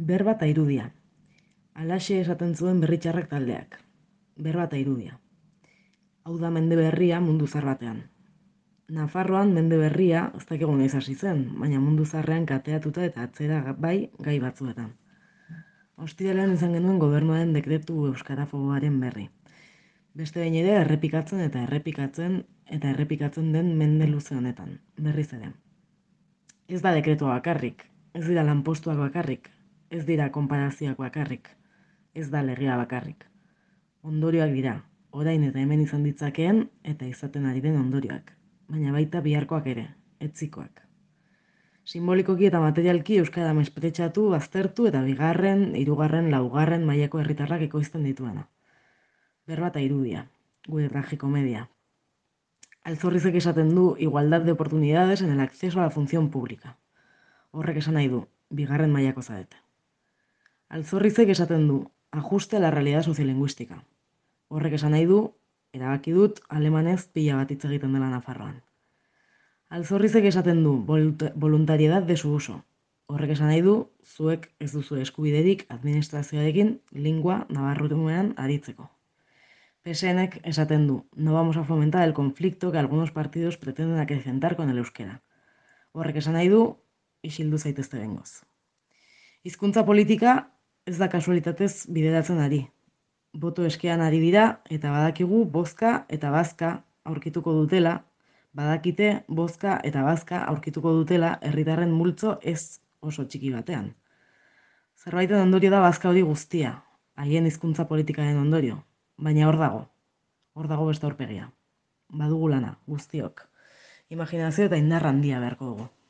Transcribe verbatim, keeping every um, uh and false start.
Berba eta irudia. Halaxe esaten zuen berritxarrak taldeak. Berba eta irudia. Hau da mende berria mundu zar batean. Nafarroan mende berria ez dakigu noiz hasi zen, baina mundu zarrean kateatuta eta atzera bai gai batzuetan. Ostiralean izan genuen gobernuaren dekretu euskarafoboaren berri. Beste behin ere errepikatzen eta errepikatzen eta errepikatzen den mende luze honetan, berriz ere. Ez da dekretua bakarrik, ez dira lanpostuak bakarrik, ez dira konparazioak bakarrik, ez da legea bakarrik. Ondorioak dira, orain eta hemen izan ditzakeen eta izaten ari den ondorioak, baina baita biharkoak ere, etzikoak. Simbolikoki eta materialki euskara mespretxatu, baztertu eta bigarren, hirugarren, laugarren mailako herritarrak ekoizten dituena. Berba eta irudia, gure tragikomedia. Altzorrizek esaten du igualdad de oportunidades en el acceso a la función pública. Horrek esan nahi du, bigarren mailako zarete. Altzorrizek esaten du, ajuste a la realidad sociolingüística. Horrek esan nahi du, erabaki dut, alemanez pila bat hitz egiten dela Nafarroan. Altzorrizek esaten du, voluntariedad de su uso. Horrek esan nahi du, zuek ez duzu eskubiderik administrazioarekin lingua nabarrumean aritzeko. P S Nek esaten du, no vamos a fomentar el conflicto que algunos partidos pretenden acrecentar con el euskera. Horrek esan nahi du, isildu zaitezte bengoz. Hizkuntza politika ez da kasualitatez bideratzen ari. Boto eskean ari dira eta badakigu bozka eta bazka aurkituko dutela, badakite bozka eta bazka aurkituko dutela herritarren multzo ez oso txiki batean. Zerbaiten ondorio da bazka hori guztia, haien hizkuntza politikaren ondorio, baina hor dago, hor dago beste aurpegia. Badugu lana, guztiok. Imaginazio eta indar handia beharko dugu.